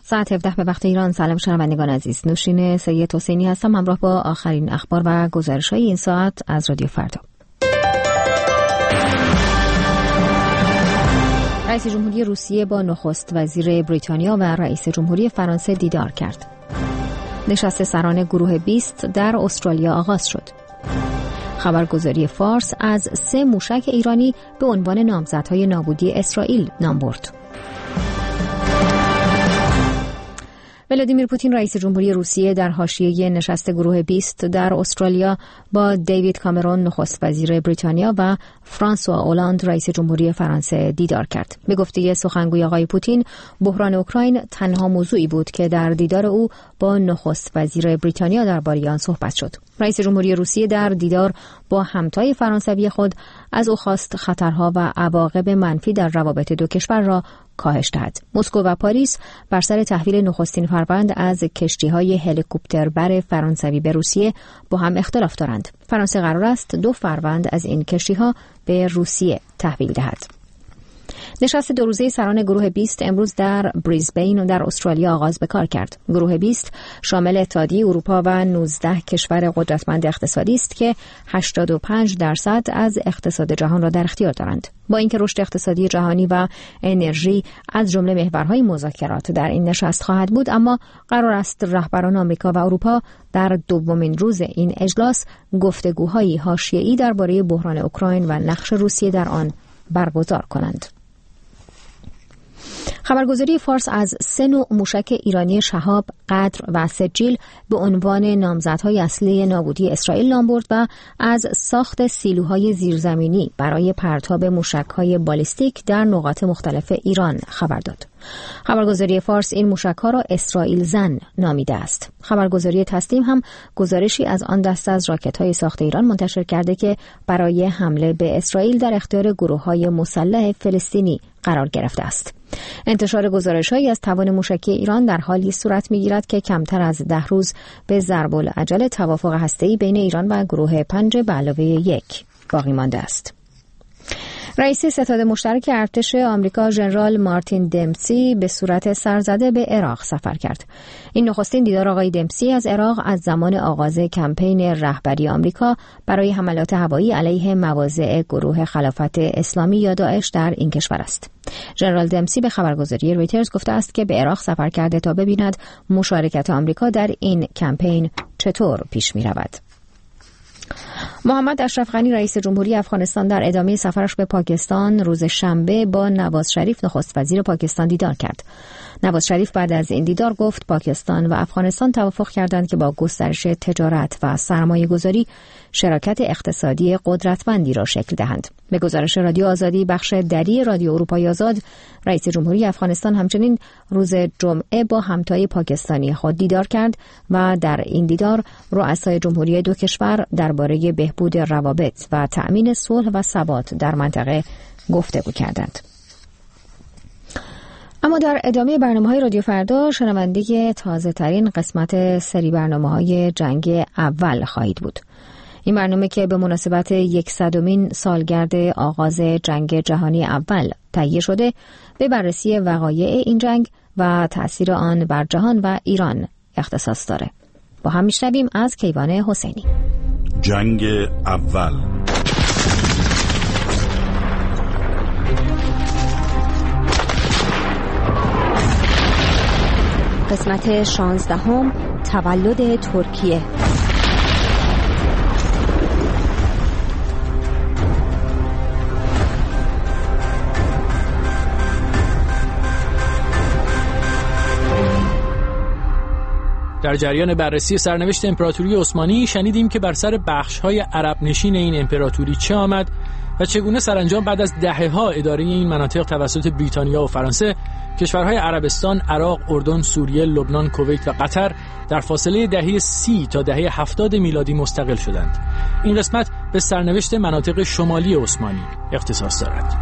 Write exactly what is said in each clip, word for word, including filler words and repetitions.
ساعت هفده به وقت ایران. سلام شنوندگان عزیز، نوشین سید حسینی هستم همراه با آخرین اخبار و گزارش‌های این ساعت از رادیو فردا. رئیس جمهوری روسیه با نخست وزیر بریتانیا و رئیس جمهوری فرانسه دیدار کرد. نشست سران گروه بیست در استرالیا آغاز شد. خبرگزاری فارس از سه موشک ایرانی به عنوان نامزدهای نابودی اسرائیل نام برد. ولادیمیر پوتین رئیس جمهوری روسیه در حاشیه نشست گروه بیست در استرالیا با دیوید کامرون نخست وزیر بریتانیا و فرانسوا اولاند رئیس جمهوری فرانسه دیدار کرد. به گفته سخنگوی آقای پوتین، بحران اوکراین تنها موضوعی بود که در دیدار او با نخست وزیر بریتانیا درباره آن صحبت شد. رئیس جمهوری روسیه در دیدار با همتای فرانسوی خود از او خواست خطرها و عواقب منفی در روابط دو کشور را کاهش دهد. مسکو و پاریس بر سر تحویل نخستین فروند از کشتی‌های هلیکوپتربر فرانسوی به روسیه با هم اختلاف دارند. فرانسه قرار است دو فروند از این کشتی‌ها به روسیه تحویل دهد. نشست دو روزه سران گروه بیست امروز در بریزبین در استرالیا آغاز به کار کرد. گروه بیست شامل اتحادیه اروپا و نوزده کشور قدرتمند اقتصادی است که هشتاد و پنج درصد از اقتصاد جهان را در اختیار دارند. با اینکه رشد اقتصادی جهانی و انرژی از جمله محورهای مذاکرات در این نشست خواهد بود، اما قرار است رهبران آمریکا و اروپا در دومین روز این اجلاس گفتگوهای حاشیه‌ای درباره بحران اوکراین و نقش روسیه در آن برگزار کنند. خبرگزاری فارس از سه نوع موشک ایرانی شهاب، قدر و سجیل به عنوان نامزدهای اصلی نابودی اسرائیل نام برد و از ساخت سیلوهای زیرزمینی برای پرتاب موشک‌های بالیستیک در نقاط مختلف ایران خبر داد. خبرگزاری فارس این موشک‌ها را اسرائیل زن نامیده است. خبرگزاری تسنیم هم گزارشی از آن دسته از راکت‌های ساخت ایران منتشر کرده که برای حمله به اسرائیل در اختیار گروه‌های مسلح فلسطینی قرار گرفته است. انتشار گزارش‌هایی از توان موشکی ایران در حالی صورت می‌گیرد که کمتر از ده روز به ضرب العجل توافق هسته‌ای بین ایران و گروه پنج به علاوه یک باقی مانده است. رئیس ستاد مشترک ارتش آمریکا ژنرال مارتین دمسی به صورت سرزده به عراق سفر کرد. این نخستین دیدار آقای دمسی از عراق از زمان آغاز کمپین رهبری آمریکا برای حملات هوایی علیه مواضع گروه خلافت اسلامی یا داعش در این کشور است. ژنرال دمسی به خبرگزاری رویترز گفته است که به عراق سفر کرده تا ببیند مشارکت آمریکا در این کمپین چطور پیش می‌رود. محمد اشرف غنی رئیس جمهوری افغانستان در ادامه سفرش به پاکستان روز شنبه با نواز شریف نخست وزیر پاکستان دیدار کرد. نواز شریف بعد از این دیدار گفت پاکستان و افغانستان توافق کردند که با گسترش تجارت و سرمایه‌گذاری شراکت اقتصادی قدرتمندی را شکل دهند. به گزارش رادیو آزادی بخش دری رادیو اروپای آزاد، رئیس جمهوری افغانستان همچنین روز جمعه با همتای پاکستانی خود دیدار کرد و در این دیدار رؤسای جمهوری دو کشور درباره بهبود روابط و تأمین صلح و ثبات در منطقه گفتگو کردند. اما در ادامه برنامه‌های رادیو فردا شنونده تازه‌ترین قسمت سری برنامه‌های جنگ اول خواهید بود. این برنامه که به مناسبت یکصدمین سالگرد آغاز جنگ جهانی اول تهیه شده، به بررسی وقایع این جنگ و تأثیر آن بر جهان و ایران اختصاص داره. با هم میشنویم از کیوان حسینی. جنگ اول. قسمت شانزدهم، تولد ترکیه. در جریان بررسی سرنوشت امپراتوری عثمانی شنیدیم که بر سر بخش‌های عرب نشین این امپراتوری چه آمد و چگونه سرانجام بعد از دهه‌ها اداره این مناطق توسط بریتانیا و فرانسه، کشورهای عربستان، عراق، اردن، سوریه، لبنان، کویت و قطر در فاصله دهه سی تا دهه هفتاد میلادی مستقل شدند. این قسمت به سرنوشت مناطق شمالی عثمانی اختصاص دارد.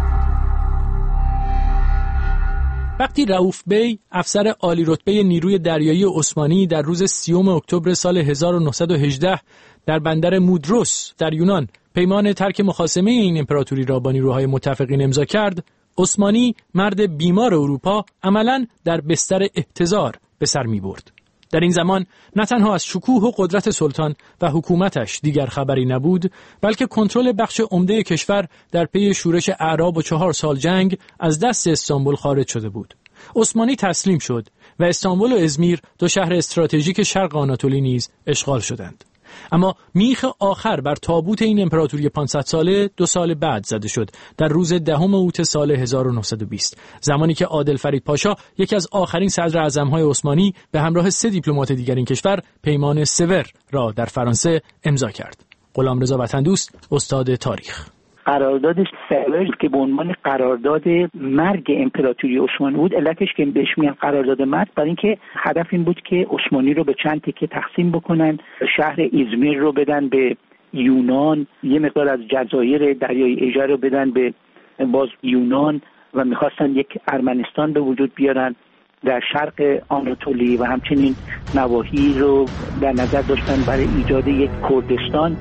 وقتی رؤوف بی، افسر عالی رتبه نیروی دریایی عثمانی، در روز سیوم اکتبر سال هزار و نهصد و هجده در بندر مودروس در یونان پیمان ترک مخاصمه این امپراتوری را با نیروهای متفقین امضا کرد، عثمانی مرد بیمار اروپا عملاً در بستر احتضار به سر می برد. در این زمان نه تنها از شکوه و قدرت سلطان و حکومتش دیگر خبری نبود، بلکه کنترل بخش عمده کشور در پی شورش اعراب و چهار سال جنگ از دست استانبول خارج شده بود. عثمانی تسلیم شد و استانبول و ازمیر، دو شهر استراتژیک شرق آناتولی نیز اشغال شدند. اما میخ آخر بر تابوت این امپراتوری پانصد ساله دو سال بعد زده شد، در روز دهم اوت سال هزار و نهصد و بیست، زمانی که عادل فرید پاشا، یکی از آخرین صدر اعظم‌های عثمانی، به همراه سه دیپلمات دیگر این کشور پیمان سور را در فرانسه امضا کرد. غلامرضا وطن‌دوست، استاد تاریخ. قرارداد سور که به عنوان قرارداد مرگ امپراتوری عثمانی بود، علتش که بهش میگن قرارداد مرگ برای اینکه هدف این بود که عثمانی رو به چند تکه تقسیم بکنن، شهر ازمیر رو بدن به یونان، یه مقدار از جزایر دریای اژه رو بدن به باز یونان و میخواستن یک ارمنستان به وجود بیارن در شرق آناتولی و همچنین نواحی رو در نظر داشتن برای ایجاد یک کردستان.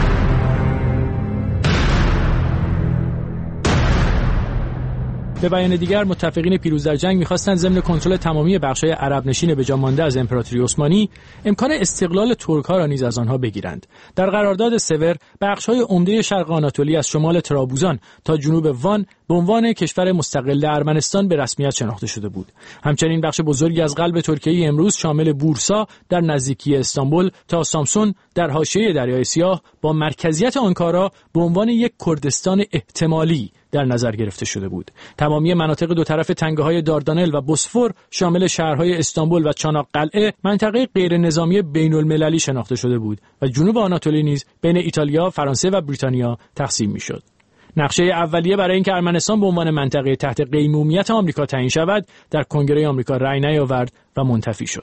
به بیان دیگر، متفقین پیروز در جنگ می‌خواستند ضمن کنترل تمامی بخش‌های عرب نشین به جا مانده از امپراتوری عثمانی، امکان استقلال ترک‌ها را نیز از آنها بگیرند. در قرارداد سور، بخش‌های عمده شرق آناتولی از شمال ترابوزان تا جنوب وان به عنوان کشور مستقل ارمنستان به رسمیت شناخته شده بود. همچنین بخش بزرگی از قلب ترکیه امروز شامل بورسا در نزدیکی استانبول تا سامسون در حاشیه دریای سیاه با مرکزیت آنکارا به عنوان یک کردستان احتمالی در نظر گرفته شده بود. تمامی مناطق دو طرف تنگه‌های داردانل و بوسفور شامل شهرهای استانبول و چاناققلعه منطقه غیر نظامی بین‌المللی شناخته شده بود و جنوب آناتولی نیز بین ایتالیا، فرانسه و بریتانیا تقسیم می‌شد. نقشه اولیه برای اینکه ارمنستان به عنوان منطقه تحت قیمومیت آمریکا تعیین شود در کنگره آمریکا رأی نیاورد و منتفی شد.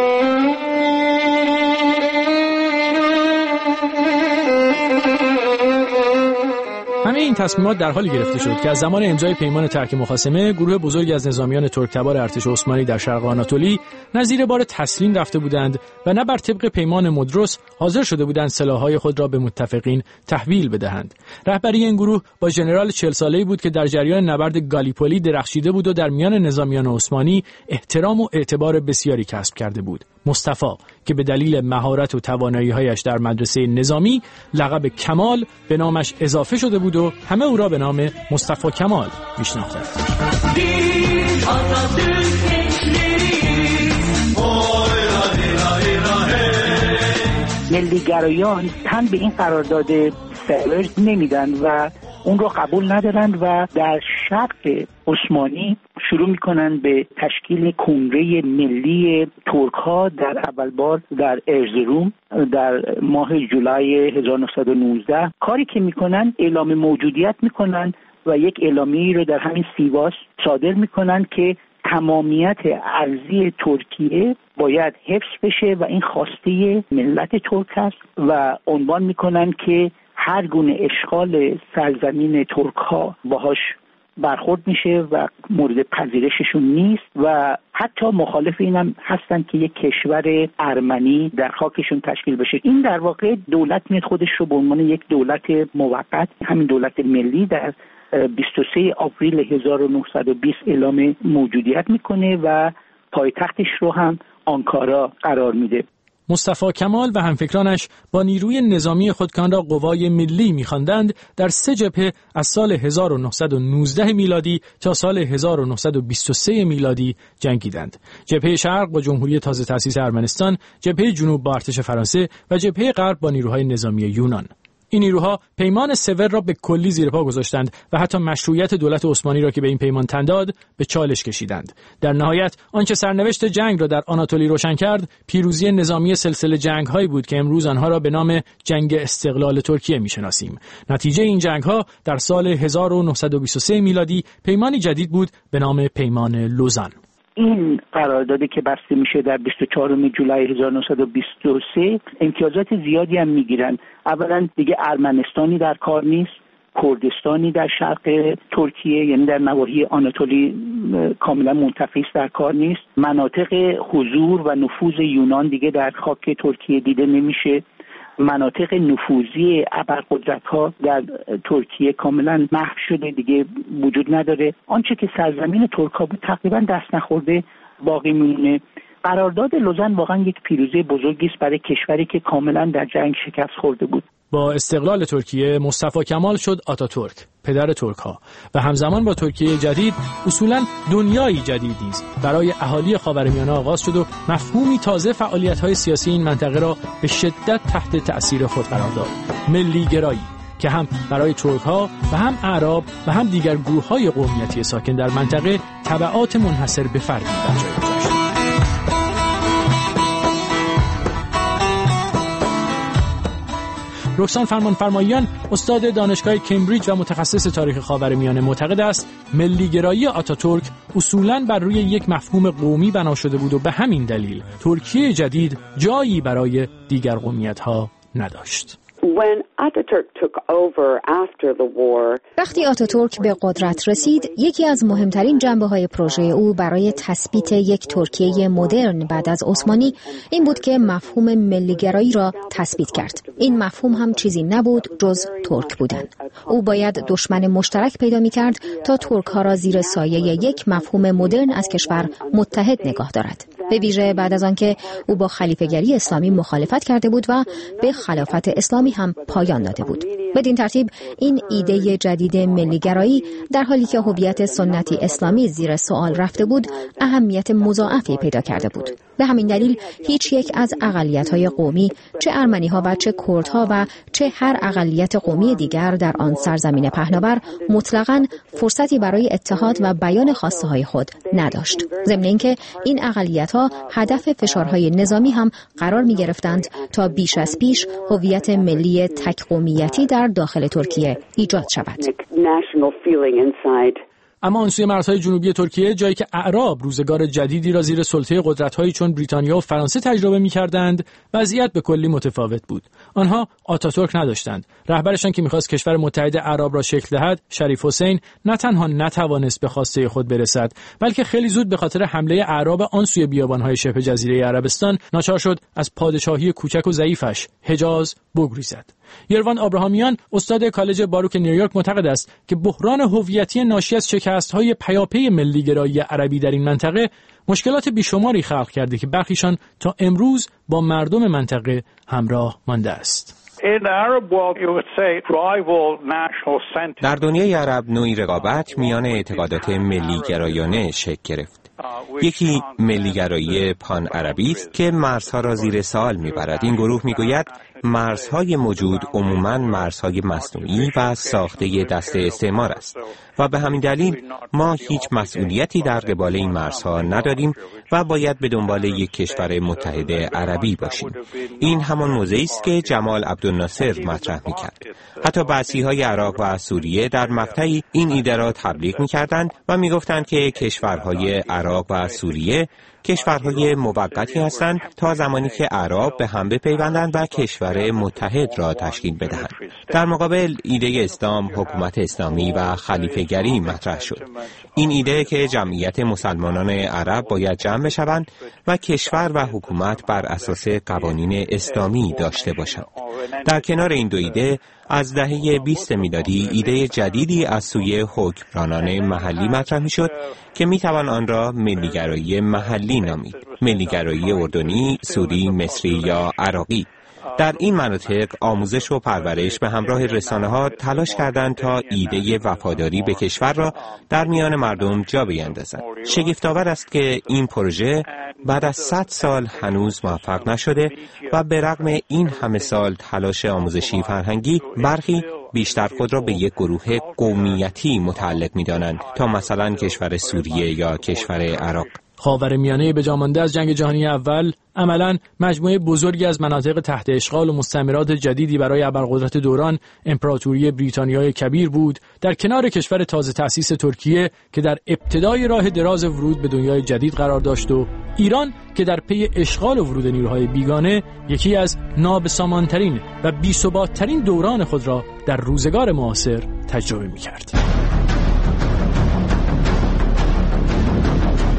همه این تصمیمات در حالی گرفته شد که از زمان امضای پیمان ترک مخاصمه، گروه بزرگی از نظامیان ترک‌تبار ارتش عثمانی در شرق آناتولی نه زیر بار تسلیم رفته بودند و نه بر طبق پیمان مدرس حاضر شده بودند سلاح‌های خود را به متفقین تحویل بدهند. رهبری این گروه با ژنرال چهل ساله‌ای بود که در جریان نبرد گالیپولی درخشیده بود و در میان نظامیان عثمانی احترام و اعتبار بسیاری کسب کرده بود. مصطفی که به دلیل مهارت و توانایی‌هایش در مدرسه نظامی لقب کمال به نامش اضافه شده بود و همه او را به نام مصطفی کمال میشناختند. ملیگرایان تن به این قرارداد سور نمیدن و اون رو قبول ندارن و در شرق عثمانی شروع میکنن به تشکیل کنگره ملی ترک ها در اول بار در ارزروم در ماه جولای هزار و نهصد و نوزده. کاری که میکنن اعلام موجودیت میکنن و یک اعلامیه رو در همین سیواس صادر میکنن که تمامیت ارضی ترکیه باید حفظ بشه و این خواسته ملت ترک است و عنوان میکنن که هر گونه اشغال سرزمین ترک ها باهاش برخورد میشه و مورد پذیرششون نیست و حتی مخالف اینم هستن که یک کشور ارمنی در خاکشون تشکیل بشه. این در واقع دولت میاد خودش رو به عنوان یک دولت موقت، همین دولت ملی، در بیست و سوم آوریل هزار و نهصد و بیست اعلام موجودیت میکنه و پایتختش رو هم آنکارا قرار میده. مصطفی کمال و همفکرانش با نیروی نظامی خود که آن را قوای ملی می‌خواندند در سه جبهه از سال هزار و نهصد و نوزده میلادی تا سال هزار و نهصد و بیست و سه میلادی جنگیدند. جبهه شرق با جمهوری تازه تأسیس ارمنستان، جبهه جنوب با ارتش فرانسه و جبهه غرب با نیروهای نظامی یونان. این نیروها پیمان سور را به کلی زیر پا گذاشتند و حتی مشروعیت دولت عثمانی را که به این پیمان تن داد به چالش کشیدند. در نهایت آنچه سرنوشت جنگ را در آناتولی روشن کرد، پیروزی نظامی سلسله جنگ‌هایی بود که امروز آنها را به نام جنگ استقلال ترکیه می‌شناسیم. نتیجه این جنگ‌ها در سال هزار و نهصد و بیست و سه میلادی پیمانی جدید بود به نام پیمان لوزان. این قراردادی که بسته میشه در بیست و چهارم جولای هزار و نهصد و بیست و سه امتیازات زیادی هم میگیرن. اولا دیگه ارمنستانی در کار نیست، کردستانی در شرق ترکیه یعنی در نواحی آناتولی کاملا منتفی در کار نیست. مناطق حضور و نفوذ یونان دیگه در خاک ترکیه دیده نمیشه مناطق نفوذی ابرقدرت‌ها در ترکیه کاملا محو شده، دیگه وجود نداره. آنچه که سرزمین ترک‌ها بود تقریبا دست نخورده باقی میمونه. قرارداد لوزن واقعا یک پیروزی بزرگی است برای کشوری که کاملا در جنگ شکست خورده بود. با استقلال ترکیه مصطفی کمال شد آتاتورک، پدر ترک‌ها، و همزمان با ترکیه جدید اصولاً دنیایی جدیدی است برای اهالی خاورمیانه آغاز شد و مفهومی تازه فعالیت‌های سیاسی این منطقه را به شدت تحت تأثیر خود قرار داد، ملی گرایی، که هم برای ترک‌ها و هم اعراب و هم دیگر گروه‌های قومیتی ساکن در منطقه تبعات منحصر به فردی در جای گذاشت. رکسان فرمانفرماییان، استاد دانشگاه کمبریج و متخصص تاریخ خاورمیانه، معتقد است ملی‌گرایی آتاتورک اصولاً بر روی یک مفهوم قومی بنا شده بود و به همین دلیل ترکیه جدید جایی برای دیگر قومیت‌ها نداشت. وقتی آتاتورک به قدرت رسید، یکی از مهمترین جنبه‌های پروژه او برای تثبیت یک ترکیه مدرن بعد از عثمانی این بود که مفهوم ملی‌گرایی را تثبیت کرد. این مفهوم هم چیزی نبود جز ترک بودن. او باید دشمن مشترک پیدا می‌کرد تا ترک‌ها را زیر سایه یک مفهوم مدرن از کشور متحد نگاه دارد. به ویژه بعد از آنکه او با خلیفه‌گری اسلامی مخالفت کرده بود و به خلافت اسلامی هم پایان داده بود. بدین ترتیب این ایده جدید ملی‌گرایی در حالی که هویت سنتی اسلامی زیر سوال رفته بود، اهمیت مضاعفی پیدا کرده بود. به همین دلیل هیچ یک از اقلیت‌های قومی، چه ارمنی‌ها و چه کردها و چه هر اقلیت قومی دیگر در آن سرزمین پهناور، مطلقاً فرصتی برای اتحاد و بیان خواسته‌های خود نداشت. ضمن اینکه این اقلیت‌ها هدف فشارهای نظامی هم قرار می‌گرفتند تا بیش از پیش هویت ملی تک قومیتی در داخل ترکیه ایجاد شود. اما آن سوی مرزهای جنوبی ترکیه، جایی که اعراب روزگار جدیدی را زیر سلطه قدرت‌هایی چون بریتانیا و فرانسه تجربه می‌کردند، وضعیت به کلی متفاوت بود. آنها آتاتورک نداشتند. رهبرشان که می‌خواست کشور متحد اعراب را شکل دهد، شریف حسین، نه تنها نتوانست به خواسته خود برسد، بلکه خیلی زود به خاطر حمله اعراب آن سوی بیابان‌های شبه جزیره عربستان ناچار شد از پادشاهی کوچک و ضعیفش حجاز بگریزد. یروان آبراهامیان، استاد کالج باروک نیویورک، معتقد است که بحران هویتی ناشی از شکست‌های پیاپی ملی‌گرایی عربی در این منطقه مشکلات بیشماری خلق کرده که برخیشان تا امروز با مردم منطقه همراه مانده است. در دنیای عرب نوعی رقابت میان اعتقادات ملی‌گرایانه شکل گرفت. یکی ملی‌گرایی پان عربی است که مرزها را زیر سوال می‌برد. این گروه می‌گوید مرزهای موجود عموماً مرزهای مصنوعی و ساخته دست استعمار است و به همین دلیل ما هیچ مسئولیتی در قبال این مرزها نداریم و باید به دنبال یک کشور متحد عربی باشیم. این همان موضعی است که جمال عبدالناصر مطرح می‌کرد. حتی بعثی‌های عراق و سوریه در مقطعی این ایده را تبلیغ می‌کردند و می‌گفتند که کشورهای عراق و سوریه کشورهای موقتی هستند تا زمانی که اعراب به هم بپیوندند و کشور متحد را تشکیل بدهند. در مقابل ایده اسلام، حکومت اسلامی و خلیفه‌گری مطرح شد. این ایده که جمعیت مسلمانان عرب باید جمع بشوند و کشور و حکومت بر اساس قوانین اسلامی داشته باشند. در کنار این دو ایده از دهه بیست میلادی ایده جدیدی از سوی حکمرانان محلی مطرح می‌شد که می‌توان آن را ملی‌گرایی محلی نامید. ملی‌گرایی اردنی، سوری، مصری یا عراقی. در این مناطق آموزش و پرورش به همراه رسانه‌ها تلاش کردند تا ایده وفاداری به کشور را در میان مردم جا بیندازند. شگفت‌آور است که این پروژه بعد از صد سال هنوز موفق نشده و به رغم این همه سال تلاش آموزشی فرهنگی، برخی بیشتر خود را به یک گروه قومیتی متعلق می‌دانند تا مثلا کشور سوریه یا کشور عراق. خاورمیانه به جا مانده از جنگ جهانی اول عملاً مجموعه بزرگی از مناطق تحت اشغال و مستعمرات جدیدی برای ابرقدرت دوران امپراتوری بریتانیای کبیر بود، در کنار کشور تازه تأسیس ترکیه که در ابتدای راه دراز ورود به دنیای جدید قرار داشت و ایران که در پی اشغال و ورود نیروهای بیگانه یکی از نابسامانترین و بی‌ثبات‌ترین دوران خود را در روزگار معاصر تجربه می‌کرد. در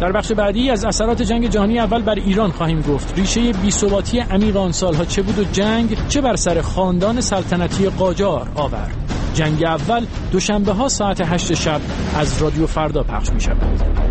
در بخش بعدی از اثرات جنگ جهانی اول بر ایران خواهیم گفت. ریشه بی‌ثباتی عمیق آن سالها چه بود و جنگ چه بر سر خاندان سلطنتی قاجار آورد. جنگ اول دوشنبه ها ساعت هشت شب از رادیو فردا پخش می شود.